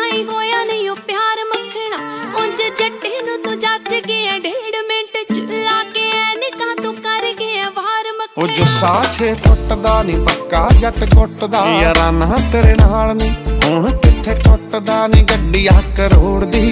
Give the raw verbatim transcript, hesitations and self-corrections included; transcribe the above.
ਹੀ ਹੋਇਆ ਨਹੀਂ ਉਹ ਪਿਆਰ ਮੱਖਣਾ। ਉਂਝ ਜੱਟੇ ਨੂੰ ਤੂੰ ਜੱਜ ਗਿਆ ਡੇਢ ਮਿੰਟ ਚ ਲਾ ਕੇ ਐਨਕਾਂ ਤੂੰ ਕਰ ਗਿਆ ਵਾਰ ਮੱਖਣਾ। ਉਹ ਜੋ ਸਾਛੇ ਟੁੱਟਦਾ ਨੀ ਪੱਕਾ ਜੱਟ ਕੁੱਟਦਾ ਯਾਰਾਂ ਨਾ ਤੇਰੇ ਨਾਲ ਨੀ ਹੁਣ ਕਿੱਥੇ ਟੁੱਟਦਾ ਨੀ ਗੱਡੀ ਆ ਕਰੋੜ ਦੀ।